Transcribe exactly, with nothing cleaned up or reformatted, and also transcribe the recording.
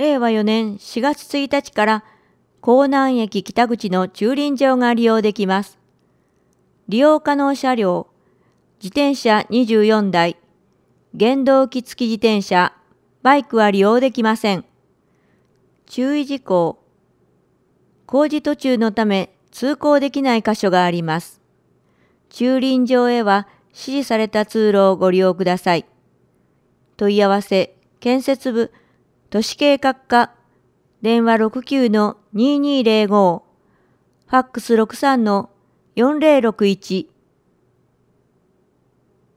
れいわよねんしがつついたちから江南駅北口の駐輪場が利用できます。利用可能車両、自転車にじゅうよんだい、原動機付き自転車、バイクは利用できません。注意事項。工事途中のため通行できない箇所があります。駐輪場へは指示された通路をご利用ください。問い合わせ、建設部、都市計画課、電話 ろくきゅうのにーにーぜろご、ファックス ろくさんのよんぜろろくいち